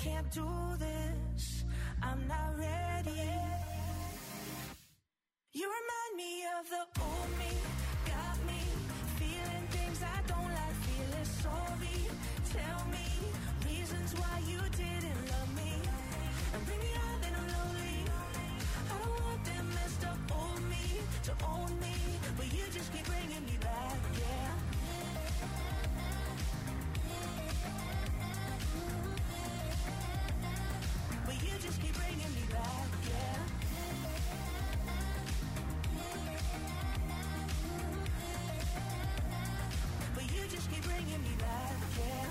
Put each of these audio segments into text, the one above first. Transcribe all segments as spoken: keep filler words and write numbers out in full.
can't do this, I'm not ready. You remind me of the old me, got me feeling things I don't like feeling. Sorry, tell me reasons why you didn't love me, and bring me out then I'm lonely. I don't want that messed up old me to own me, but you just keep bringing me back, yeah. But you just keep bringing me back, yeah. But you just keep bringing me back, yeah.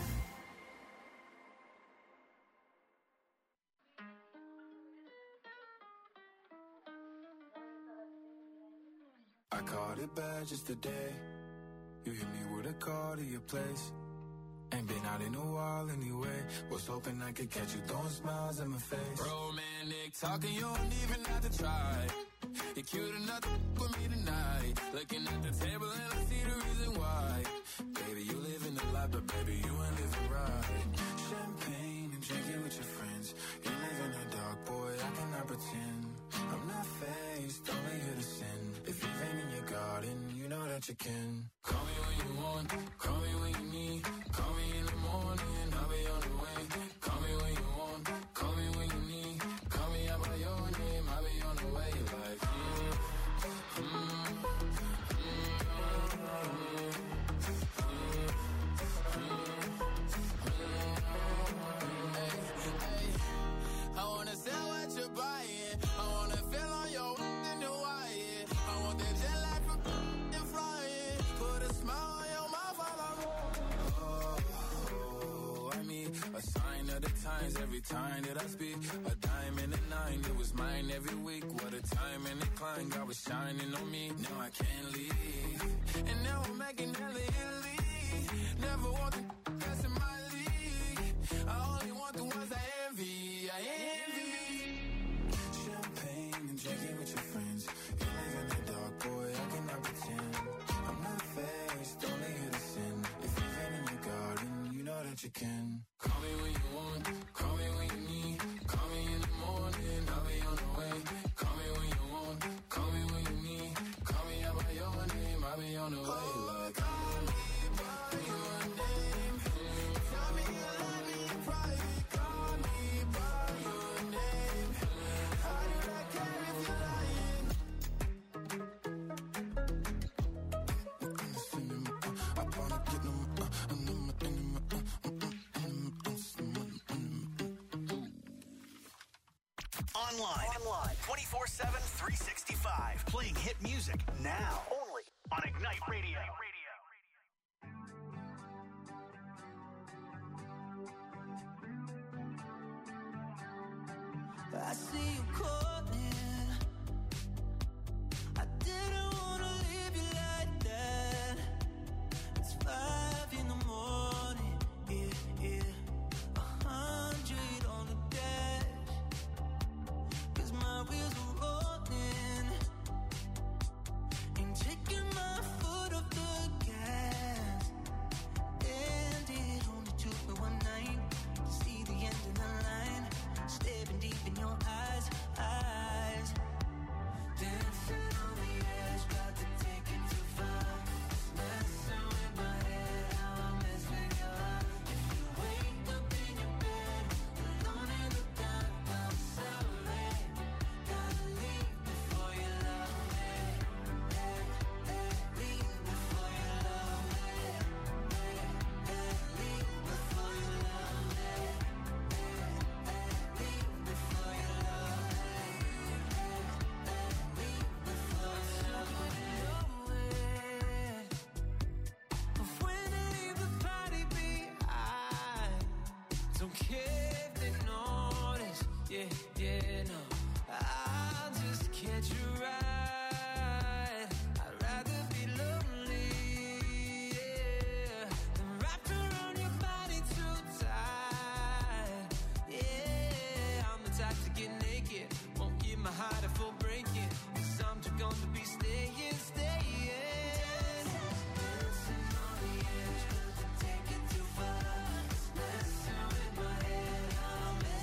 I caught it bad just today. You hit me with a call to your place. Ain't been out in a while anyway. Was hoping I could catch you throwing smiles in my face. Romantic talking, you don't even have to try. You're cute enough to with me tonight. Looking at the table and I see the reason why. Baby, you live in the life, but baby, you ain't living right. Champagne and drinking with your friends. You live in the dark, boy, I cannot pretend. I'm not faced, only here to sin. If you've been in your garden, you know that you can. Call me when you want, call me when you need. Call me in the morning, I'll be on the way. Call me when you want, call me when you need. Call me out by your name, I'll be on the way. Like, mm, mm, mm, mm, mm, hey, I wanna sell what you're buying. I wanna feel on your in the wire. I want that jet lag from and flying. Put a smile on your mouth while I'm oh, I mean, a sign of the times every time that I speak. A dime and a nine, it was mine every week. What a time and a climb, God was shining on me. Now I can't leave, and now I'm making hella Italy. Never want the best in my league. I only want the ones I envy. I envy. Champagne and drinking with your friends. You live in the dark, boy, I cannot pretend. I'm not faced, only here to sin. If you've been in your garden, you know that you can. Call me when you want, call me when you need. Call me in the morning, I'll be on the way. Call me when you want, call me when you need. Call me out by your name, I'll be on the way. Like, call me by your name. Tell me you love me in private. Call me by your name. How do I care if you're lying? I wanna get them, uh, and them, and them, uh, Online. Online. twenty-four seven, three sixty-five. Playing hit music now. Only on Ignite Radio. I see you calling. I didn't wanna leave you like that. It's five in the morning. Yeah, yeah. A hundred on the dash. Cause my wheels are rolling. Ain't taking my foot off the gas. And it only took me one night to see the end of the line. Staring deep in your eyes, eyes. Dancing on the edge, about to take it too far. Messing with my head, how I mess with your heart. If you wake up in your bed, alone in the dark, I'm sorry. Gotta leave before you love me. Hey, hey, leave before you love me. Hey, hey, leave before you love me. Before you love me, leave before you love me. But when I leave the party behind, don't care if they notice. Yeah, yeah, no, I'll just catch a ride. I'd rather be lonely, yeah, than wrapped around your body too tight. Yeah, I'm the type to get naked, won't give my heart a full breaking. Cause I'm just gonna be staying, staying. Dancing on the edge, but to take it too far. Messing with my head, I'm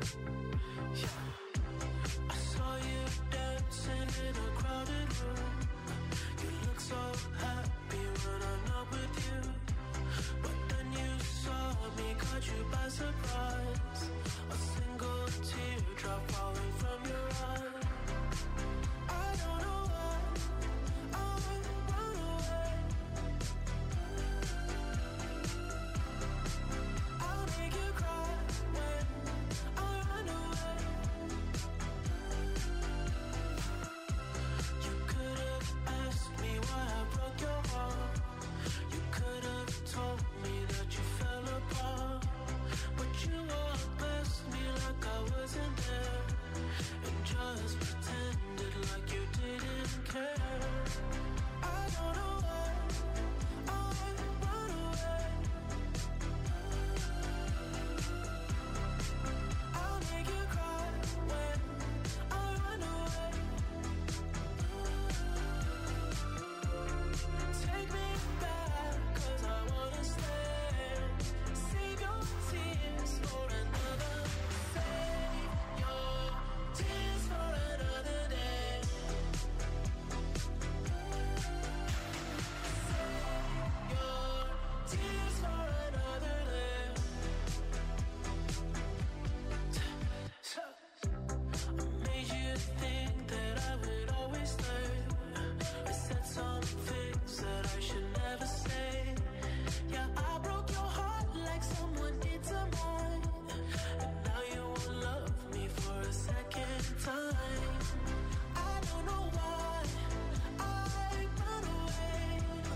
Yeah. I saw you dancing in a crowded room. You look so happy when I'm not with you. But then you saw me, caught you by surprise. A single teardrop falling from your eye. I don't know why I run away. I'll make you cry when I run away. You could have asked me why I broke your heart. You could have told me that you fell apart. But you walked past me like I wasn't there, and just pretended like you didn't care. I don't know why I run away. I'll make you cry when I run away. Take me back, 'cause I wanna stay. Save your tears for another. Save your tears for another day. Save your tears for another day. I made you think that I would always stay. I said some things that I should never say. Yeah, I broke your heart like someone did to mine. And now you won't love me for a second time. I don't know why I run away.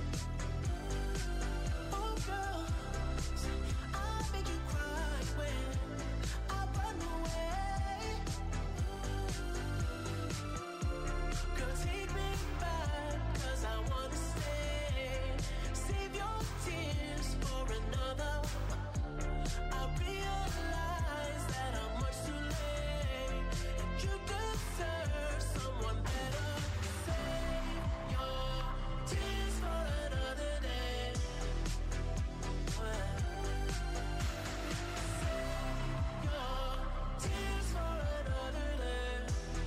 Oh girl, I make you cry when I run away. Girl, take me back, 'cause I wanna stay. Save your tears for another. I realize that I'm much too late, and you deserve someone better. Save your tears for another day. Save your tears for another day.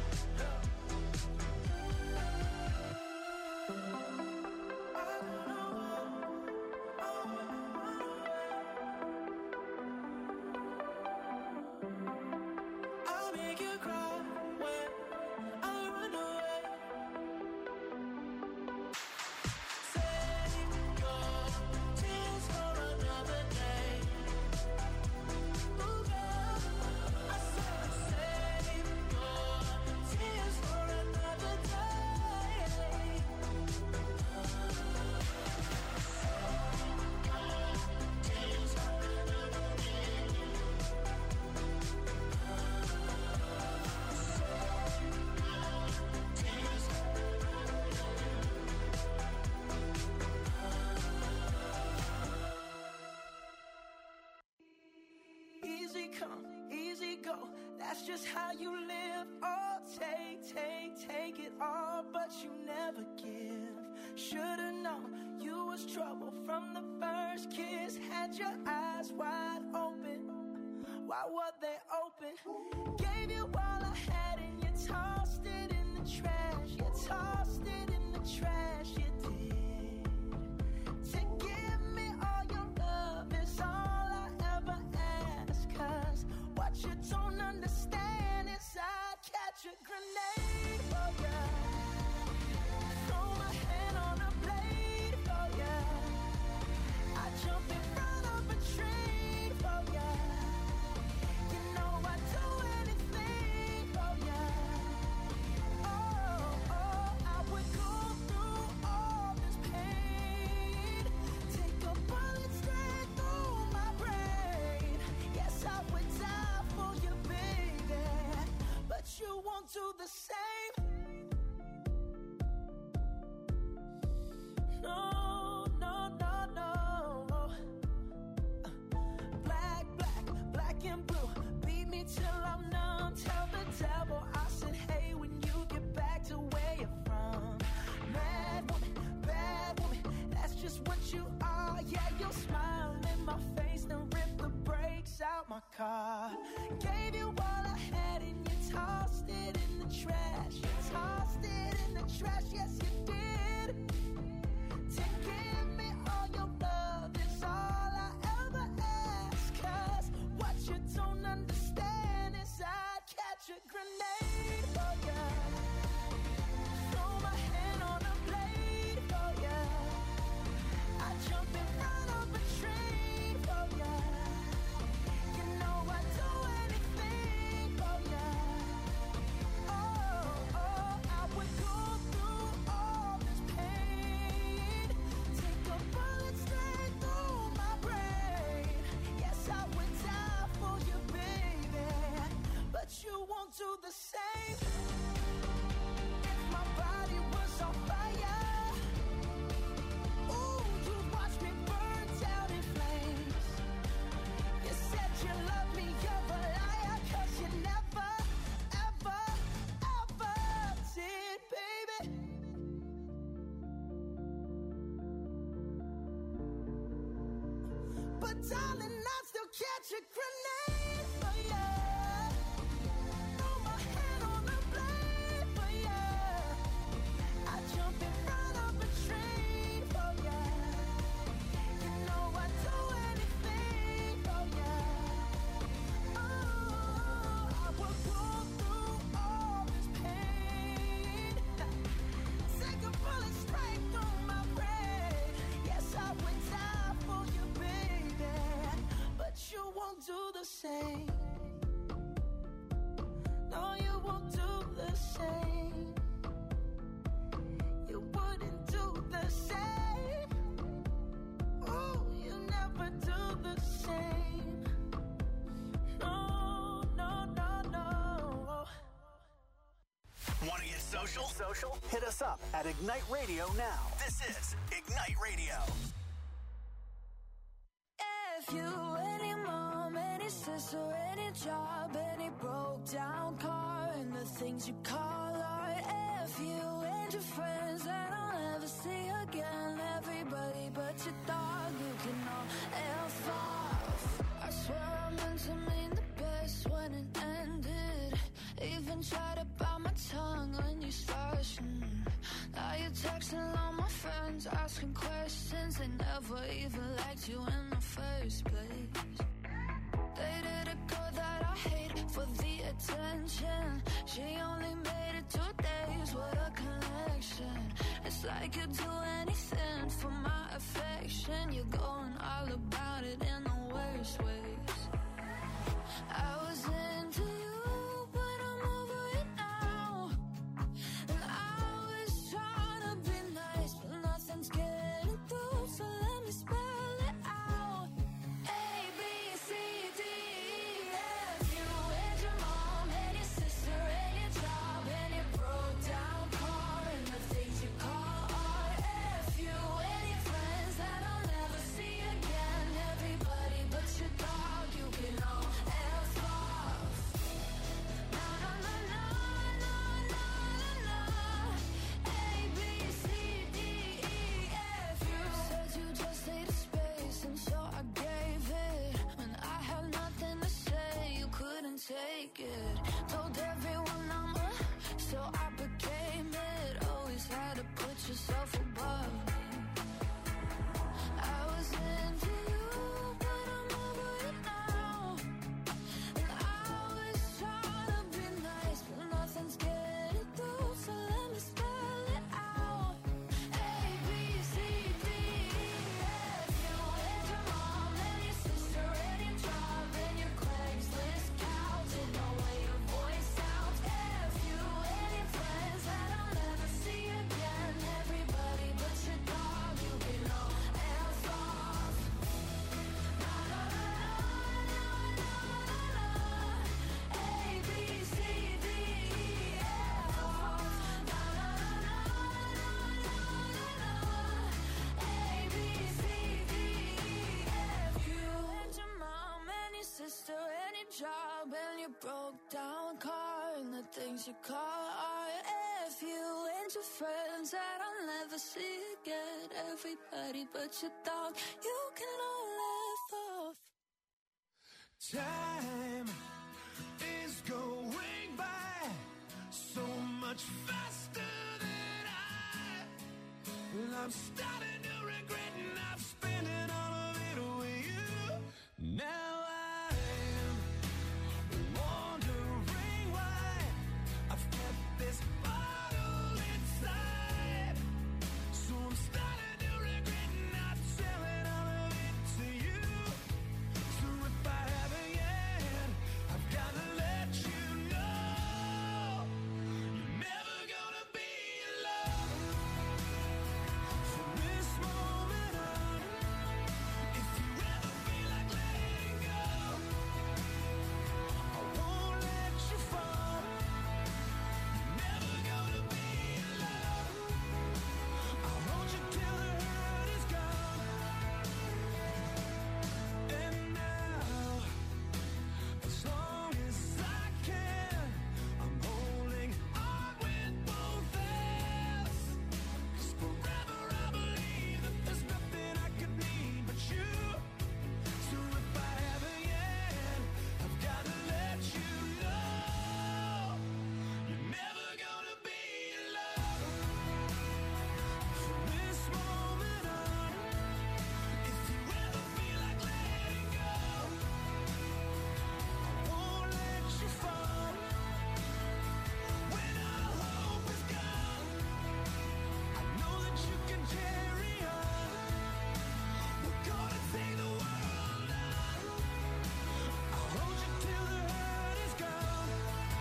I'll make you cry when I run away. Save your tears for another day. Ooh, girl, I said save your tears for another day. Easy come, easy go, that's just how you live. Oh, take, take, take it all, but you never give. Should've known you was trouble from the first kiss. Had your eyes wide open, why were they open? Gave you all I had and you tossed it in the trash. You tossed it in the trash, you did. To give me all your love is all I ever ask. 'Cause what you don't understand is I'd catch a grenade for ya. Throw my hand on a blade for ya. I jump in front of a train for ya. You know I'd do anything for ya. Oh, oh, I would go through all this pain. Take a bullet straight through my brain. Yes, I would die for you, baby. But you won't do the same. No, no, no, no. Black, black, black and blue. Beat me till I'm numb. Tell the devil I said, hey, when you get back to where you're from. Mad woman, bad woman, that's just what you are. Yeah, you'll smile in my face, then rip the brakes out my car. Gave you what trash. You tossed it in the trash, yes you did. To give me all your love is all I ever ask. Cause what you don't understand is I'd catch a grenade for ya. Throw my hand on a blade for ya. I'd jump in front of a train for ya. You know I'd do anything for ya. Oh, oh, I would go through all this pain. Take a bullet straight through my brain. Yes, I would die for you, baby. But you won't do the same. If my body was on fire, ooh, you'd watch me burn down in flames. You said you love me, you're a liar. Cause you never, ever, ever did, baby. But darling, I'd still catch a grenade for ya. Throw my hand on the blade for ya. I'd jump in front of a train for ya. You know I'd do anything for ya. Oh, I would go through all this pain. Take a bullet straight through my brain. Yes, I would die for you, baby. But you won't do the same. No, you won't do the same. You wouldn't do the same. Oh, you never do the same. No, no, no, no. Want to get social? Social? Hit us up at Ignite Radio now. This is Ignite Radio. If you, any mom, any sister, any job, any broke down car, and the things you call art. If you and your friends that I'll never see again, everybody but your dog, you can all F off. I swear I meant to mean the best when it ended. Even tried to bite my tongue when you started. Mm. Now you're texting all my friends, asking questions. They never even liked you in the first place. Dated a girl that I hate for the attention. She only made it two days, what a connection. It's like you'd do anything for my affection. You're going all about it in the worst ways. I was into you, but I'm over it now. And I was trying to be nice, but nothing's getting through, so let me spell it out. A, B, C, D, E, F. You and your mom, and your sister, and your job, and your broke down car, and the things you call art. F you and your friends that I'll never see again. Everybody but your dog, you can all F off. No, no, no, no, no, no, no, no. A, B, C, D, E, F. You said you just needed space, and so I gave it. When I had nothing to say, you couldn't take it. Told everyone I'm a, so I became it. Always had to put yourself above me. I was into you, but I'm over it now. And I was trying to be nice, but nothing's getting through, so let me spell it out. A, B, C, D, E, F. You and your mom, and your sister, and your job, and your Craigslist couch, and the way your voice sounds. F you and your friends that I'll never see again. Everybody but your dog, you can all F off. No, no, no, no, no, no, no, no. A, B, C, D, E, F off. No, no, no, no, no, no, no, no. A, B, C, D, E, F. You and your mom, and your sister, and your job, and your broke down car, and the things you call art. F you and your friends that I'll never see again. Everybody but your dog, you can all F off. Time is going by so much faster than I. Well, I'm starting to regret, and I've spent it all of it with you. Now I am wondering why I've kept this bottle inside. So I'm starting to regret not telling all of it to you. So if I haven't yet, I've got to let you know you're never gonna be alone. From this moment on, if you ever feel like letting go, I won't let you fall. You're never gonna be alone. I'll hold you till the hurt is gone. And now, as long as I can, I'm holding on with both hands. 'Cause forever I believe that there's nothing I could need but you. So if I haven't yet, I've got to let you know you're never gonna be alone. From this moment on, if you ever feel like letting go, I won't let you fall. When all hope is gone, I know that you can carry on. We're gonna take the world on. I'll hold you till the hurt is gone.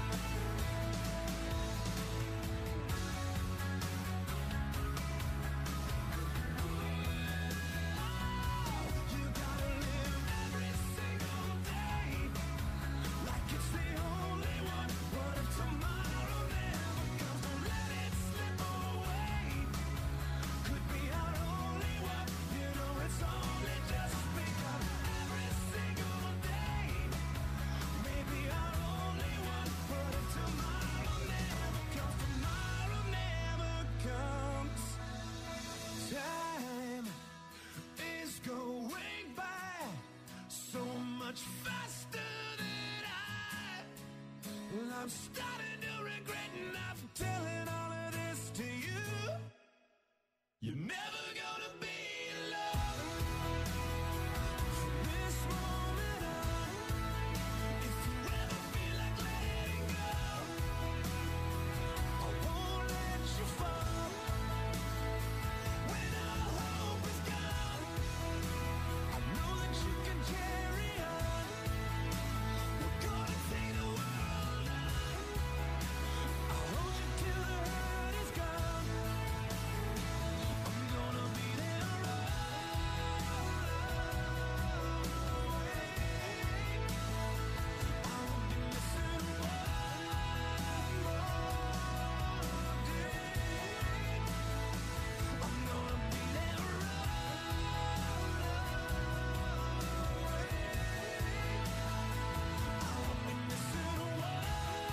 You gotta live every single day like it's the only one. What if tomorrow never comes? Don't let it slip away. Could be our only one. You know it's only just begun. Every single day, maybe our only one. What if tomorrow never comes? Tomorrow never comes. Time is going by so much faster than I. Well, I'm starting to regret not telling all of this to you. You're never gonna be alone. From this moment on, if you ever feel like letting go, I won't let you fall. When all hope is gone, I know that you can carry on. We're gonna take the world on. I'll hold you till the hurt is gone. I'm gonna be there all the way. I won't be missing one more day. I'm gonna be there all the way. I won't be missing one more day.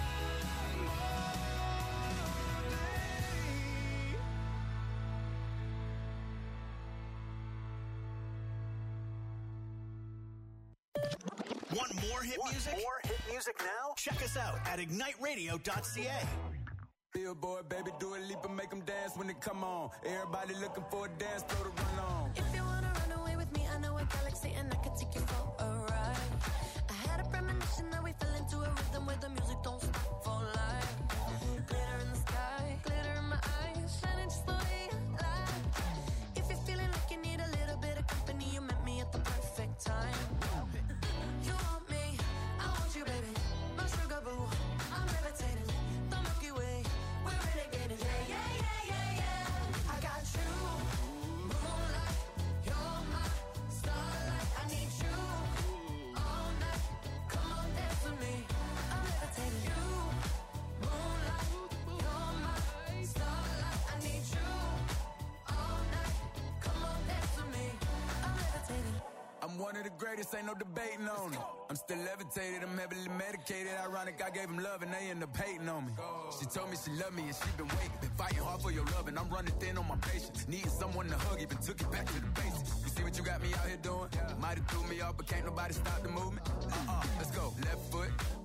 Want more hit music? More hit music now? Check us out at ignite radio dot c a. Billboard, baby, do a leap and make them dance when they come on. Everybody looking for a dance floor to run on. If you wanna run away with me, I know a galaxy and I can take you for a ride. I had a premonition that we fell into a rhythm where the music don't stop for life. Glitter in the sky, glitter in my eyes, shining just the way you like. If you're feeling like you need a little bit of company, you met me at the perfect time. You want me, I want you, baby. My sugar boo, I'm levitating. The Milky Way, we're renegading. Yeah, yeah, yeah, yeah, yeah. I got you, moonlight. You're my starlight. I need you all night. Come on, dance with me. I'm levitating. You, moonlight. You're my starlight. I need you all night. Come on, dance with me. I'm levitating. I'm one of the greatest, ain't no debating on it. I'm still levitated, I'm heavily medicated. Ironic, I gave them love and they end up hating on me. She told me she loved me and she been waiting. Been fighting hard for your love and I'm running thin on my patience. Needing someone to hug, even took it back to the basics. You see what you got me out here doing? Might have threw me off, but can't nobody stop the movement. Uh-uh, let's go. Left foot,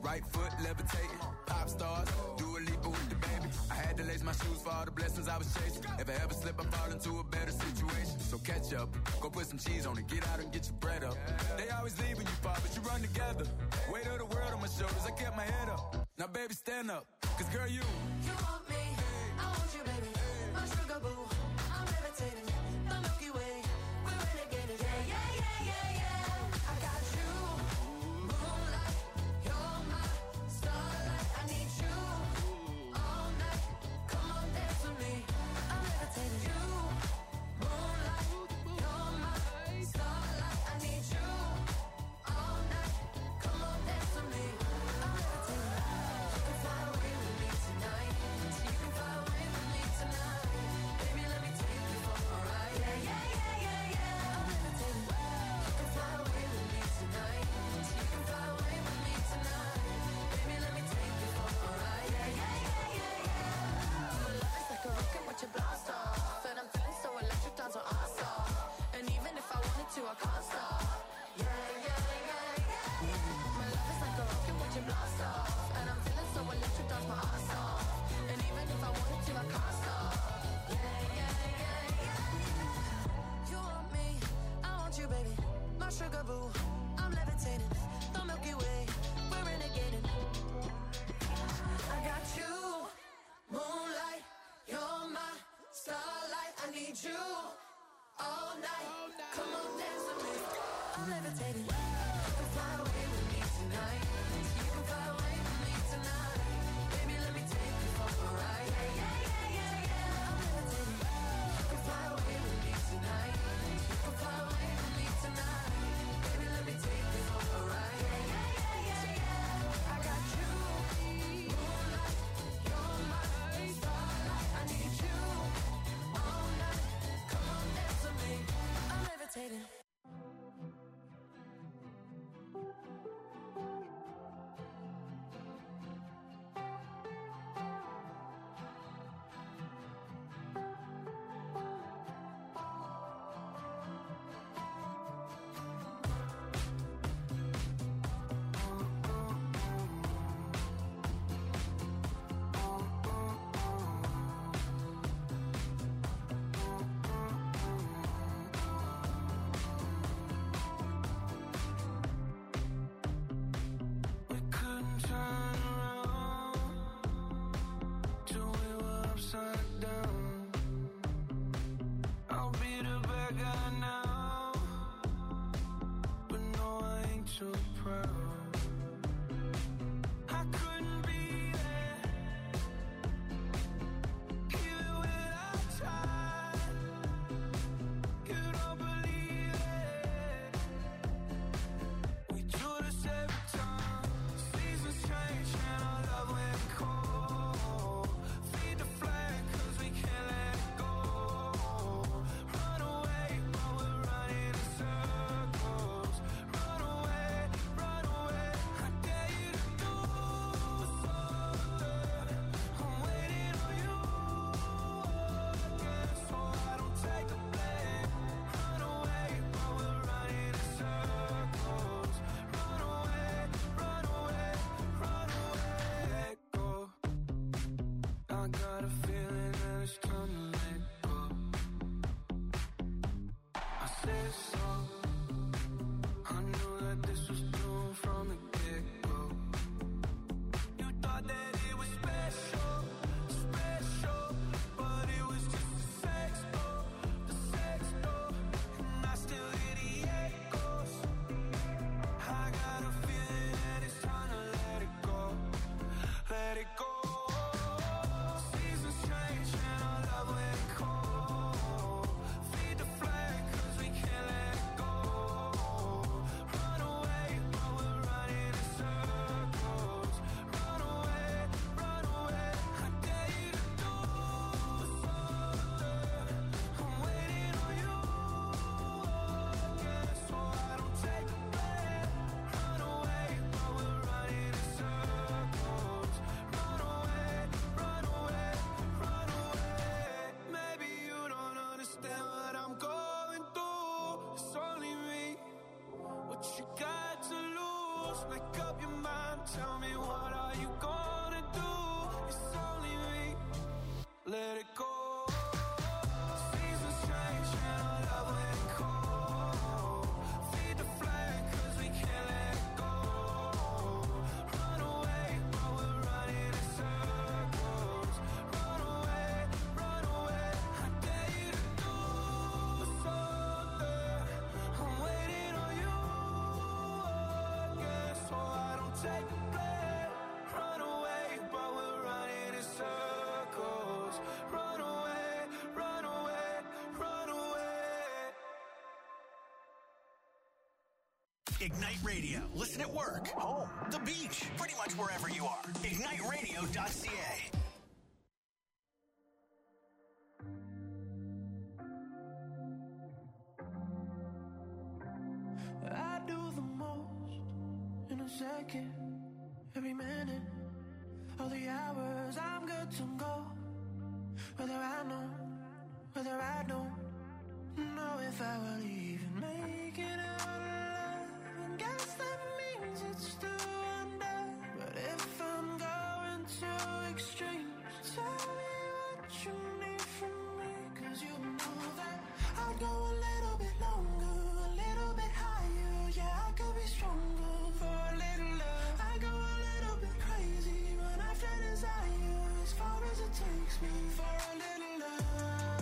Right foot levitating, pop stars, do a leap with the baby. I had to lace my shoes for all the blessings I was chasing. If I ever slip, I fall into a better situation. So catch up, go put some cheese on it, get out and get your bread up. They always leaving you far, but you run together. Weight of the world on my shoulders, I kept my head up. Now baby, stand up, cause girl, you You want me, I want you, baby. My sugar boo, I'm levitating. The Milky Way, we're renegading. Yeah, yeah, yeah, yeah, yeah. I got you, moonlight. You're my starlight. I need you all night. Come on, dance with me. I'm levitating. You, moonlight. You're my starlight. I need you all night. Come on, dance with me. I'm levitating. You can fly away with me tonight. You can fly away with me tonight. Baby, let me take you for a ride. Yeah, yeah, yeah, yeah, yeah. I'm levitating. You can fly away with me tonight. You can fly away with me tonight. Baby, let me take you for a ride. Yeah, yeah, yeah, yeah, yeah. Your love is like a rocket with your blast off, and I'm feeling so electric, dance on our stop. And even if I wanted to, I can't stop. Yeah, yeah, yeah, yeah. My love is like a rocket with your blast off, and I'm feeling so electric, dance my ass off. And even if I wanted to, I can't stop. Yeah, yeah, yeah, yeah. You want me, I want you, baby. My sugar boo, I'm levitating. The Milky Way, we're renegading. I got you, moonlight. You're my starlight. I need you all night. Come on, dance with me. I'm levitating. You can fly away with me tonight. You can fly away with me tonight. Baby, let me take you for a ride. Yeah, yeah, yeah, yeah, yeah. I'm levitating. You can fly away with me tonight. You can fly away with me tonight. Baby, let me take you for a ride. Yeah, yeah, yeah, yeah, yeah. I got you, moonlight. You're my starlight. I need you all night. Come on, dance with me. I'm levitating. We couldn't turn around till we were upside down. I'll be the bad guy now, but no, I ain't too proud. I couldn't be there, even when I tried. You don't believe it. We do this every time. Seasons change and our love went cold. Feed the flag 'cause we can't let it go. Run away while we're running in circles. Run away take a breath, run away, but we're running in circles. Run away, run away, run away. Ignite Radio. Listen at work, home, the beach, pretty much wherever you are. ignite radio dot c a. I do the most in a second, every minute, all the hours I'm good to go. Whether I know, whether I don't know if I will even make it out alive. And guess that means it's still under. But if I'm going to extremes, tell me what you need from me. Cause you know that I'd go a little bit longer, a little bit higher. Yeah, I could be stronger for a little love. I go a little bit crazy when I feel desire, as far as it takes me for a little love.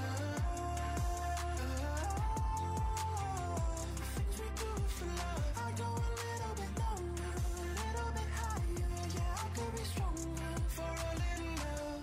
Things we do for love. I go a little bit longer, a little bit higher. Yeah, I could be stronger for a little love.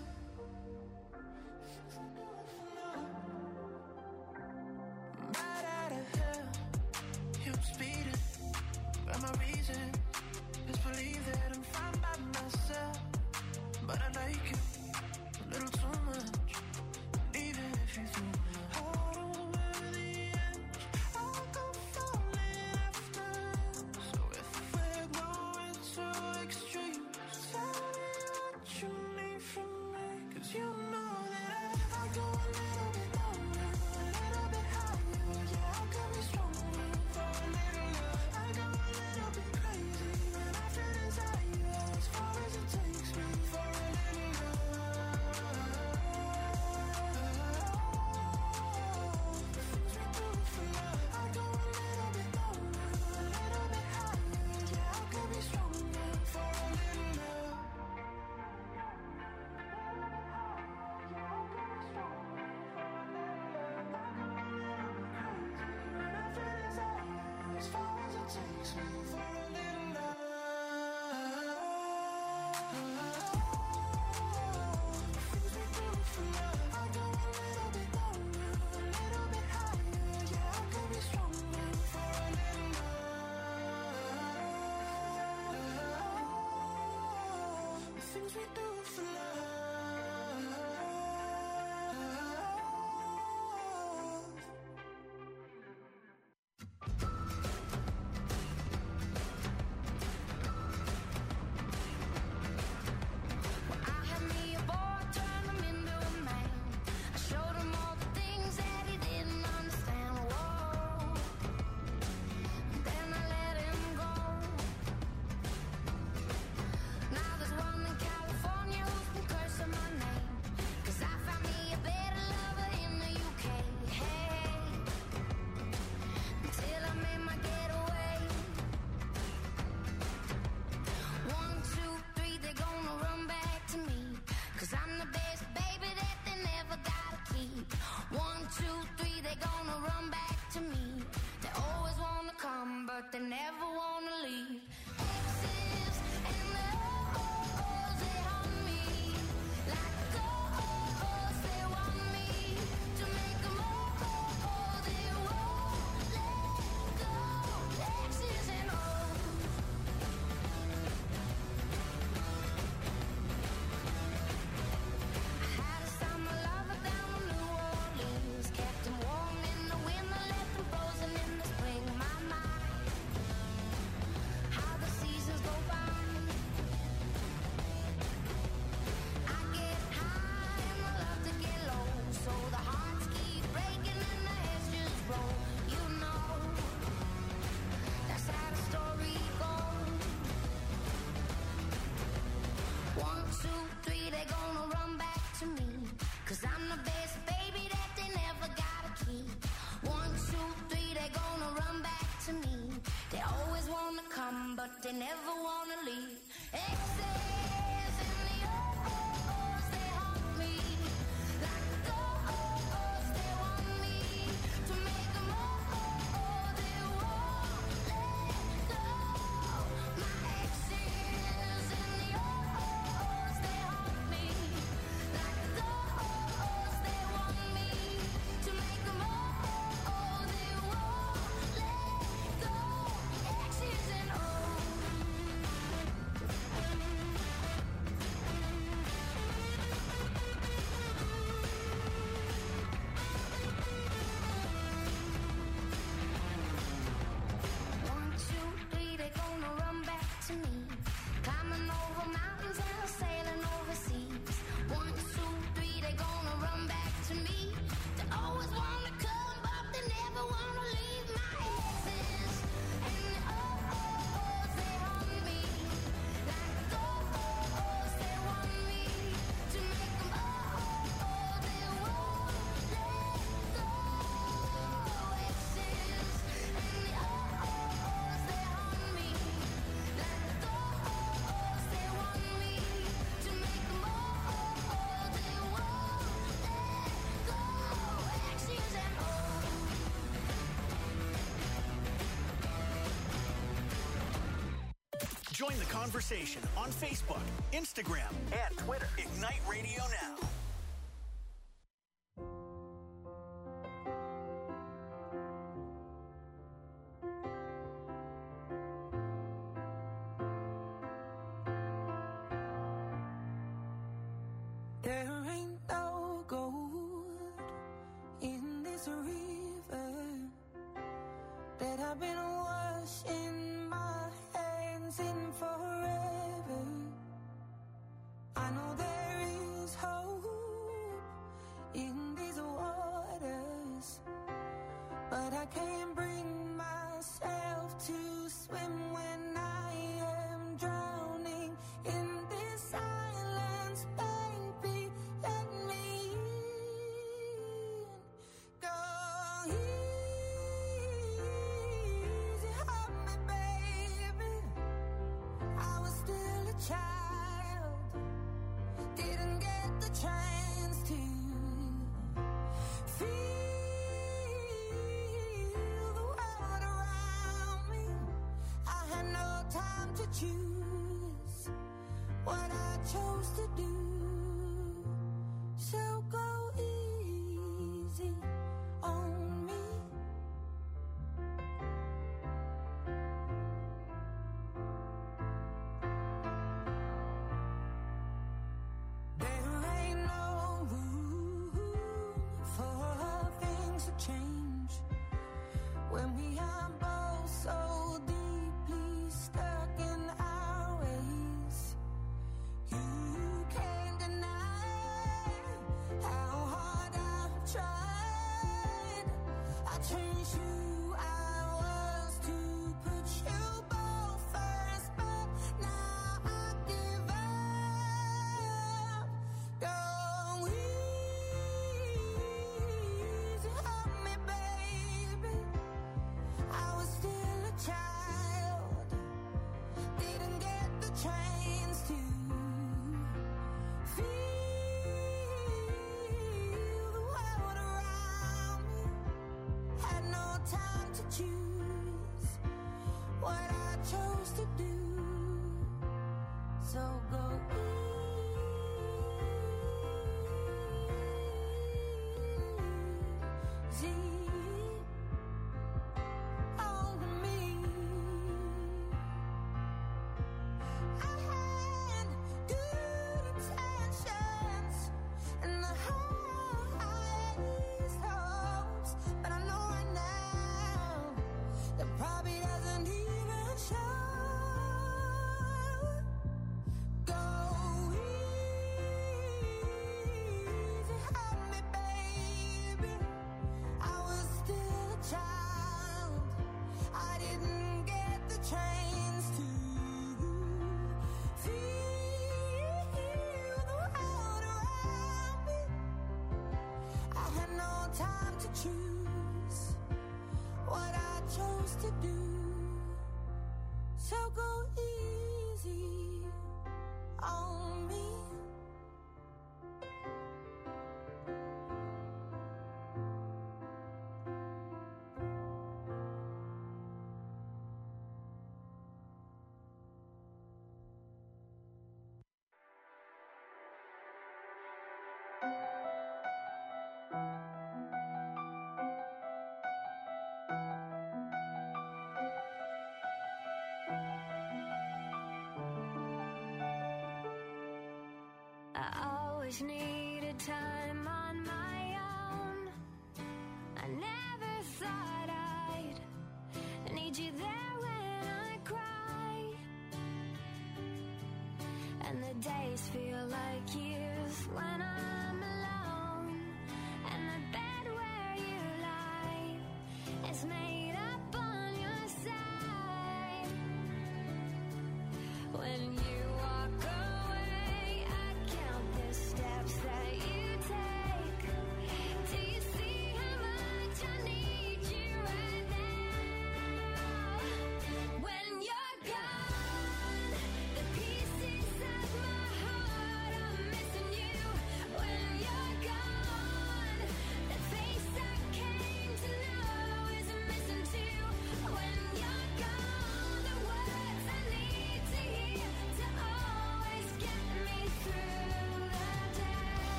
Right out of hell, yeah, I'm speeding. But my reason is believe that I'm fine by myself. But I like you a little too much. And even if you threw my heart over the edge, I'll go falling after. So if we're going to extremes, tell me what you need from me. Cause you know that I go a little bit longer, a little bit higher. Yeah, I could be stronger for a little love. I go a little bit crazy when I feel desire, as far as it takes me for a little love. The things we do for love. I go a little bit longer, a little bit higher. Yeah, I could be stronger for a little love. As far as it takes me for a little love. Things we do for love. I go a little bit longer, a little bit higher. Yeah, I could be stronger for a little love. The things we do for love. I had me a boy, turned him into a man. I showed him all the things that he didn't understand. Whoa. Then I let him go. Now there's one in California who's been cursing my name. Cause I found me a better lover in the U K. Hey, until I made my getaway. One, two, three, they're gonna run back to me. Cause I'm the best baby that they never gotta keep. One, two, three, they're gonna run back to me. They always wanna come, but they never wanna leave. Exes and the oh-ohs, they haunt me. Like oh-ohs, they want me to make them oh-oh, they won't let go. Exes and oh. I had a summer lover down in New Orleans. Kept him warm in the winter, left him frozen in the spring. My mind, how the seasons go by. I get high and I love to get low. So the hearts keep breaking and the heads just roll. You know, that's how the story goes. One, two, three, they gonna run back to me. Cause I'm the best baby that they never gotta keep. One, two, three, they gonna run back to me. They always wanna come, but they never wanna leave. Exes and the oh-ohs, they haunt me. Like oh-ohs, they want me to make them oh-oh, they won't let go. My exes Join the conversation on Facebook, Instagram, and Twitter. Ignite Radio Now. There ain't no gold in this river that I've been washing my hands in forever. I know there is hope in these waters, but I can't bring myself to swim when I am drowning in this silence. Baby, let me in. Go easy on me, baby. I was still a child, didn't get the chance to feel the world around me. I had no time to choose what I chose to do. So go easy on me. There ain't no room for things to change when we are both so deeply stuck in our ways. You can't deny how hard I've tried. I changed who I was to put you both first, but now I give up. Go easy on me, baby. I was still a child, didn't get the chance to feel the world around me. Had no time to choose what I chose to do. So go easy on me. I had good intentions and the highest hopes, but I know right now that probably doesn't even show. Go easy on me, baby. I was still a child, I didn't get the chance to feel the world around me. I had no time to choose what I chose to do. So go easy on me. I always needed time on my own. I never thought I'd need you there when I cry. And the days feel like years when I'm alone. And the bed where you lie is made up on your side. When you walk away, I count the steps that you take. Do you see how much I need you right now? When you're gone, the pieces of my heart are missing you. When you're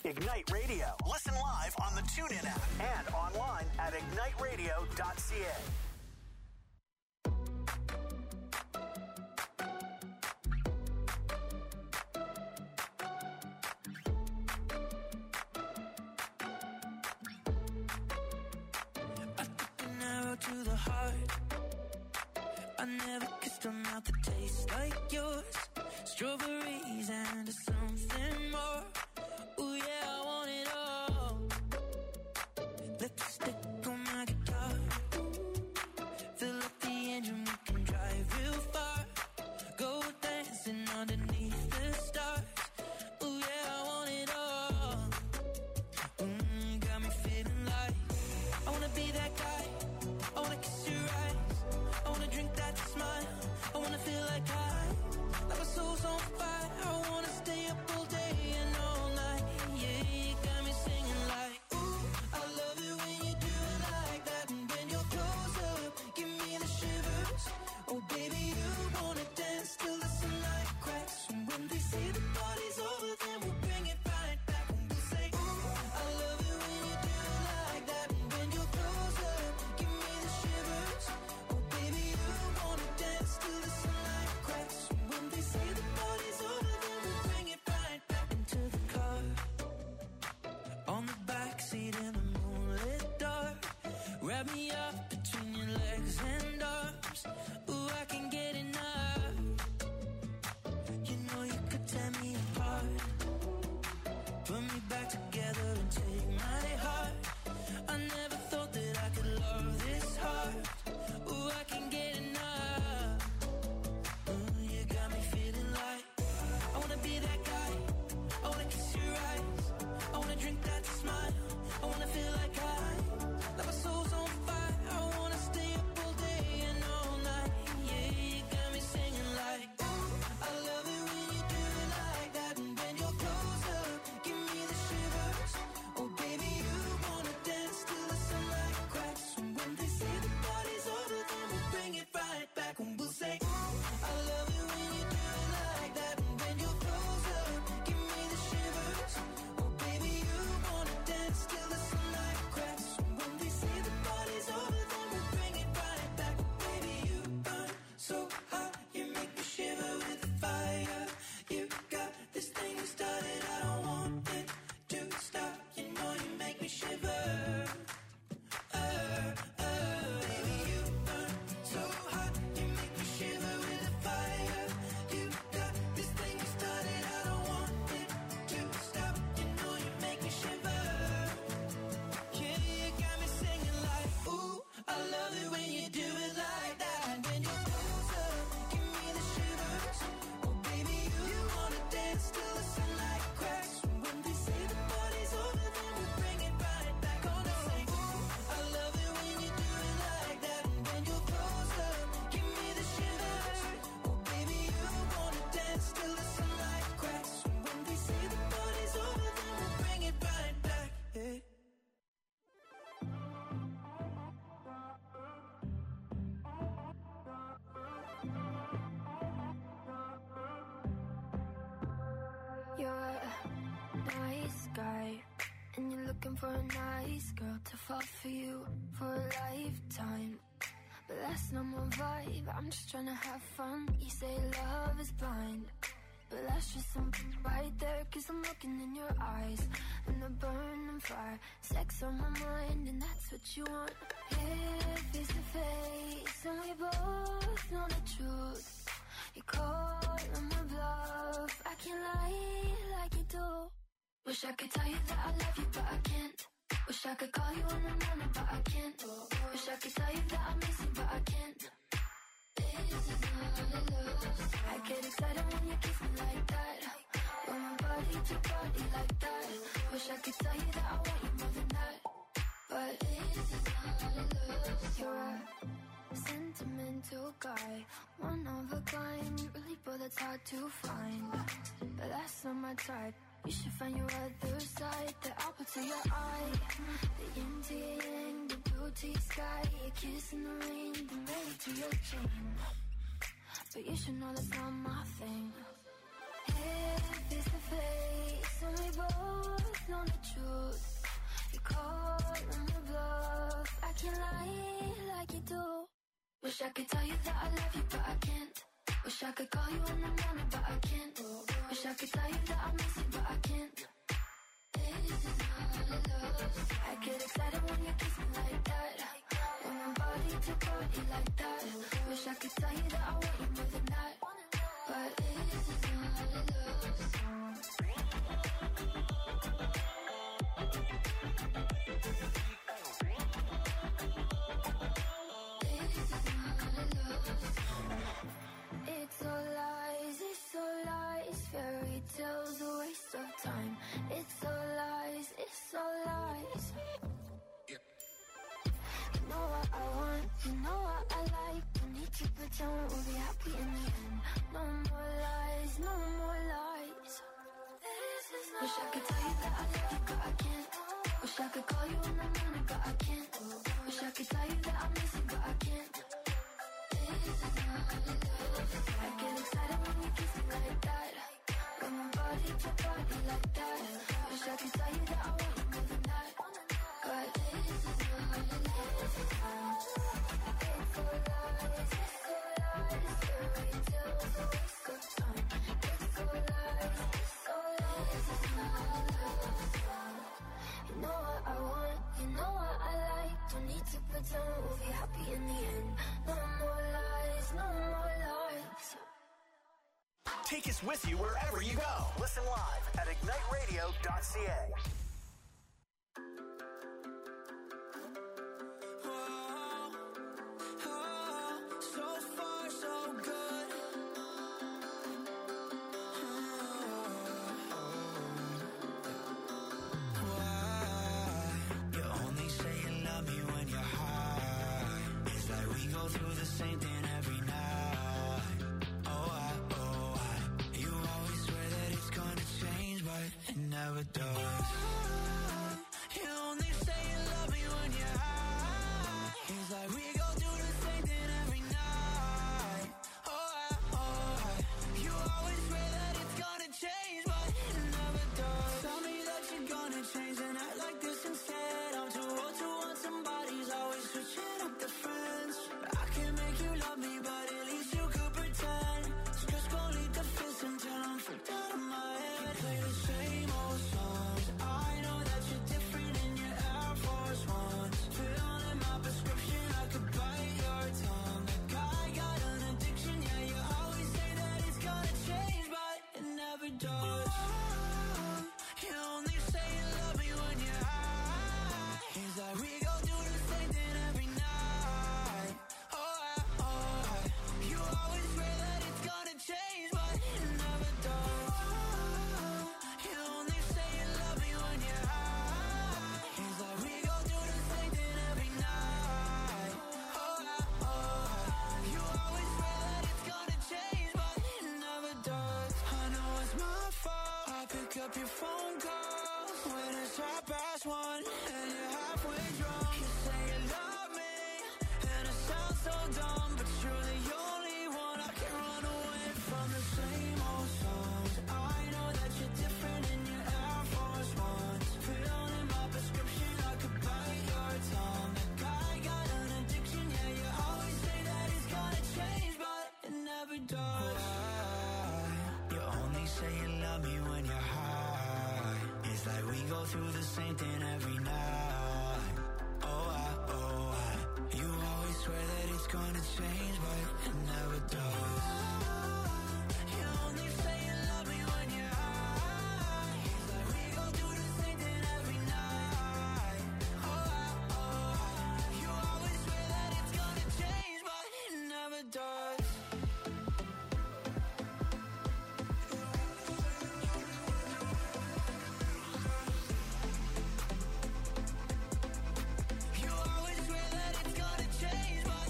Ignite Radio. Listen live on the TuneIn app and online at ignite radio dot c a. To the heart, I never kissed a mouth that tastes like yours. Strawberries and something more. Ooh yeah, I want it all. Lipstick on my guitar. Fill up the engine, we can drive real far. Go dancing underneath the stars. Ooh yeah, I want it all. Mm, got me feeling like I wanna be that guy. I wanna kiss your eyes. I wanna drink that smile. I wanna feel like I, like my soul's on fire. I wanna stay up all day and all night. Yeah, you got me singing like, ooh, I love it when you do it like that. And when you're close up, give me the shivers. Oh baby, you wanna dance till the sunlight cracks. And when they say the party's over, then we'll bring it right back. And we'll say, ooh, I love it when you do it like that. And when you're close up, give me the shivers. Oh baby, you wanna dance till the sunlight cracks. And when they say the party's over, then we'll bring it right back into the car. On the backseat in the moonlit dark. Wrap me up between your legs and arms. Ooh, I can get enough. You know you could tear me apart. Put me back together and take my heart. I never thought that I could love this hard. Ooh, I can get enough. Ooh, you got me feeling like I wanna be that guy. I wanna kiss your eyes. I wanna drink that smile. I wanna feel like I, like my soul's on fire. I wanna stay up all day and all night. Yeah, you got me singing like, ooh, I love it when you do it like that. And when you're close up, give me the shivers. Oh baby, you wanna dance till the sunlight cracks. And when they say the party's over, then we'll bring it right back. And we'll say, ooh, I love it when you do it like that. And when you're close up, give me the shivers. Oh baby, you wanna dance till the sunlight cracks. And when they say the party's over, then we'll bring it right back. Baby, you burn so hot, you make me shiver with the fire. You got this thing you started, I don't want it to stop. You know you make me shiver. Uh, uh, baby, you burn so hot, you make me shiver with the fire. You got this thing you started, I don't want it to stop. You know you make me shiver. Yeah, you got me singing like, ooh, I love it when you do it like that. And when you're close up, give me the shivers. Oh baby, you wanna dance till the sunlight cracks. And when they say the party's over, then we'll bring it right back. Gonna say, ooh, I love it when you do it like that. And when you're close up, give me the shivers. Oh baby, you wanna dance till the sunlight cracks. And when they say the party's over, then we'll bring it right back. Yeah. You're a nice guy, and you're looking for a nice girl to fall for you for a lifetime. But that's not my vibe, I'm just trying to have fun. You say love is blind, but that's just something right there. Cause I'm looking in your eyes, and the burning fire. Sex on my mind, and that's what you want. Here, face to face, and we both know the truth. You call on my bluff, I can't lie like you do. Wish I could tell you that I love you, but I can't. Wish I could call you in the morning, but I can't. Wish I could tell you that I miss you, but I can't. This is not love. I get excited when you kiss me like that. When my body to body like that. Wish I could tell you that I want you more than that. But this is not love. You're a sentimental guy, one of a kind, really, but that's hard to find. But that's not my type. You should find your other side, the apple to your eye, the yin to your yang, the blue to your sky, your kiss in the rain, the melody to your chain. But you should know that's not my thing. Hey, it face to face, and we both know the truth. You call on the bluff, I can't lie like you do. Wish I could tell you that I love you, but I can't. Wish I could call you in the morning, but I can't. Wish I could tell you that I miss you, but I can't. This is not love. I get excited when you kiss me like that. When I'm body to body like that. Wish I could tell you that I want you more than that. But this is not love. It's all lies, it's all lies. Fairy tales, a waste of time. It's all lies, it's all lies. You know what I want, you know what I like. Don't need to pretend we'll be happy in the end. No more lies, no more lies. Wish I could tell you that I love you, but I can't. Wish I could call you in the morning, but I can't. Wish I could tell you that I miss you, but I can't. I get excited when you kiss me like that. Got my body to body like that. Wish I could tell you that I want you more than that. But this is not love. It's all lies, it's all lies. Fairy tales, a waste of time. It's all lies, it's all lies. It's not love. You know what I want, you know what I like. Don't need to pretend we'll be happy in the end. No more lies, no more lies. Take us with you wherever you go. Listen live at ignite radio dot c a. So far, so good. Why? You only say you love me when you're high. It's like we go through the same thing every night. Oh, I, oh, I. You always swear that it's gonna change, but it never does. You only say you love me when you're high. It's like we go through the same thing every night. Oh, I, oh, I. You always swear that it's gonna change, but it never does. Tell me that you're gonna change and act like this instead. I'm too old to want somebody's always switching up the friends. I can't make you love me, but at least you could pretend. So just go lead the fist until I'm freaked out of my head. Play the same old songs. I know that you're different in your Air Force Ones. Filling my prescription, I could bite your tongue. Like I got an addiction, yeah, you always say that it's gonna change, but it never does. You only say you love me when you're high. It's like we go do the same thing every night. Oh, I, oh, I. You always swear that it's gonna change, but it never does. You only say you love me when you're high. It's like we go do the same thing every night. Oh, I, oh, I. You always swear that it's gonna change, but it never does. I know it's my fault. I pick up your phone calls when it's half past one and you're halfway drunk. You say you love me and it sounds so dumb, but you're the only one I can run away from. The same old songs. I know that you're different in your Air Force Ones. Filling my prescription, I could bite your tongue. Like I got an addiction, yeah, you always say that it's gonna change, but it never does. You only say you love me when you're high. It's like we go through the same thing every night. Oh, I, oh, I. You always swear that it's gonna change, but it never does. You only say you love me when you're high. It's like we go through the same thing every night. Oh, I, oh, I. You always swear that it's gonna change, but it never does. You always swear that it's gonna change, but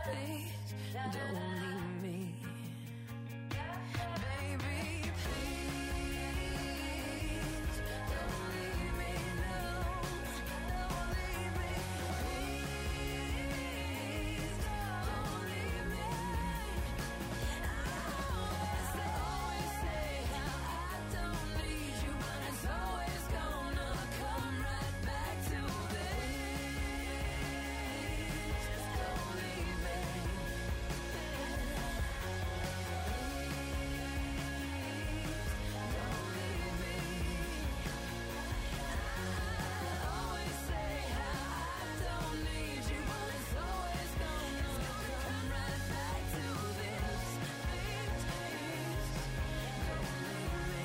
please don't leave me. Baby, please don't leave me. No, don't leave me. Please don't leave me. I always say, always say how I don't need you, but it's always gonna come right back to this. Don't leave me. Don't leave me. I always say how I don't need you, but it's always gonna come right back to this. Please, please, don't leave me.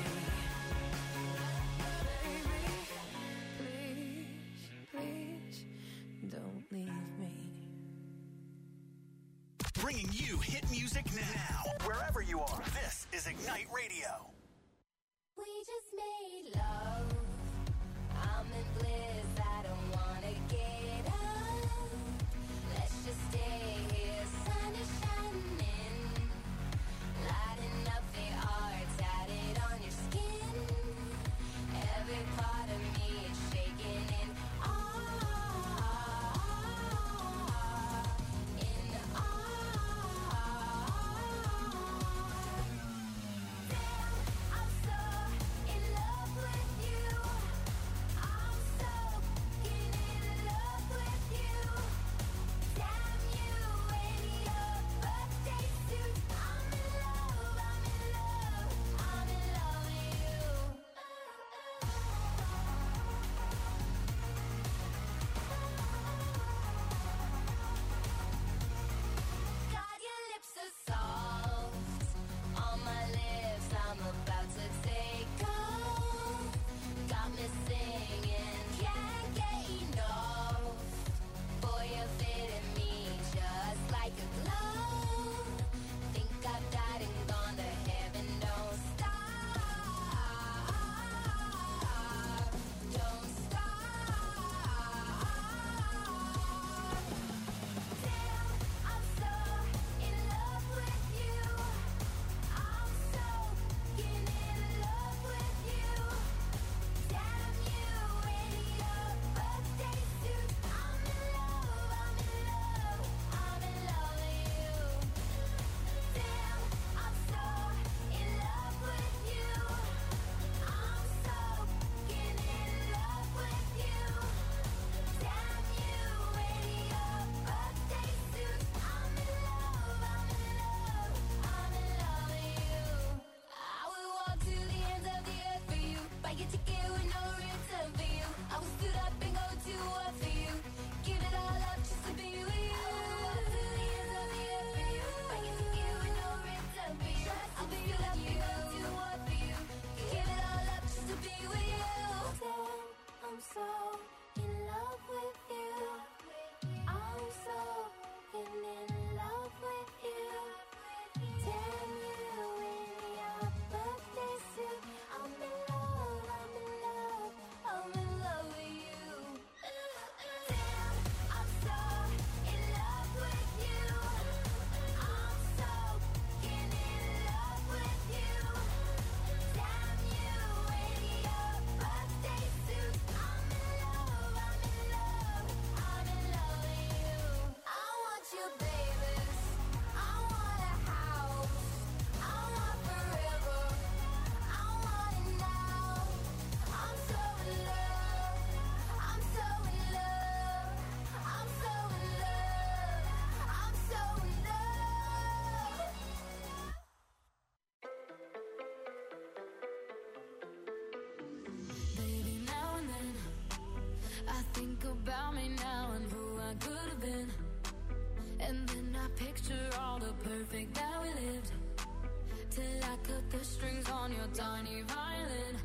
Baby, please, please, don't leave me. Bringing you hit music now, wherever you are. This is Ignite Radio. We just made love. I'm in bliss. I don't wanna get up. Let's just stay here. Sun is shining, lighting up the art tatted on your skin. Every part of me is shaking in awe, in awe. Damn, I'm so in love with you. I'm so in love with you. Damn you in your birthday suit. I'm in love, I'm in love, I'm in love with you. God, your lips are soft on my lips. I'm about to take off. Got me singing, can't get enough. Boy, you're fitting me just like a glove. Think I've died and gone to heaven. Don't stop, don't stop. Damn, I'm so in love with you. I'm so in love with you. Damn you in your birthday suit. I'm in love, I'm in love, I'm in love with you. Damn, I'm so in love with you. I'm so in love with you. Damn you in your birthday suit. I'm in love, I'm in love, I'm in love with you. I will walk to the ends of the earth for you. Buy your ticket with no return for you. I will stood up and go to war for you. Give it all up just to be with you. I will walk to the ends of the earth for you. Buy your ticket with no return for you. I will stood up and go to war for you. Give it all up just to be with you. Damn, I'm so in love with you. I'm so in love with you. Damn you in your birthday suit. I'm in love, I'm in love, I'm in love with you. Damn, I'm so in love with you. I'm so in love with you. Damn you in your birthday suit. I'm in love, I'm in love, I'm in love with you. I want you, babies. I want a house. I want forever. I want it now. I'm so in love. I'm so in love. I'm so in love. I'm so in love. Baby, now and then I think about me now and who I could have been. And then I picture all the perfect that we lived. Till I cut the strings on your tiny violin.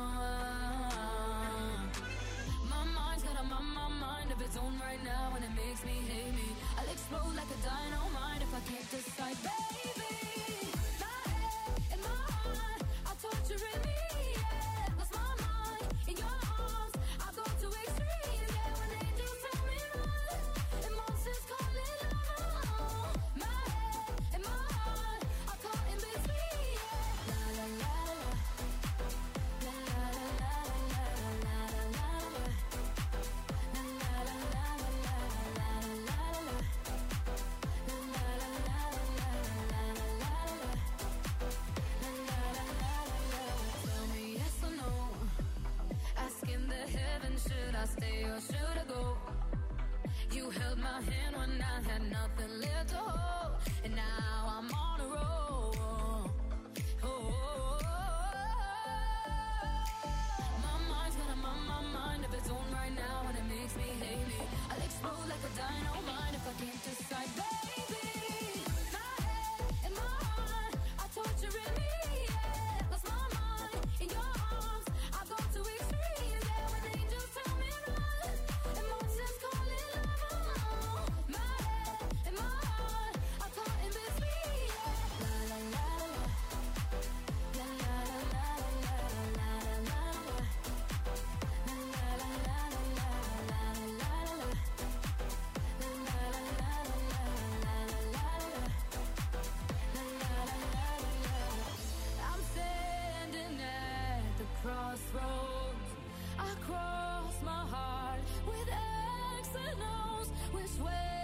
Ah, my mind's got a my, my mind of its own right now, and it makes me hate me. I'll explode like a dynamite if I can't decide, baby. My head and my heart are torturing me. Yeah, lost my mind in your arms. I go to extremes. Yeah, when angels tell me run, and monsters call it love. heaven? Should I stay or should I go? You held my hand when I had nothing left to hold, and now I'm on a roll. Oh, oh, oh. My mind's got a mind, my mind of its own right now, and it makes me hate me. I'll explode like a dynamite if I can't decide, baby. My head and my heart are torturing me. Yeah, lost my mind in your arms. I go to extremes. Yeah, when angels tell me run, emotions calling love. My head and my heart are caught in between. Yeah. La la la la, la la la la la la la la, la la la la la la la la. I'm standing at the crossroads. I cross my heart with X and O's. Which way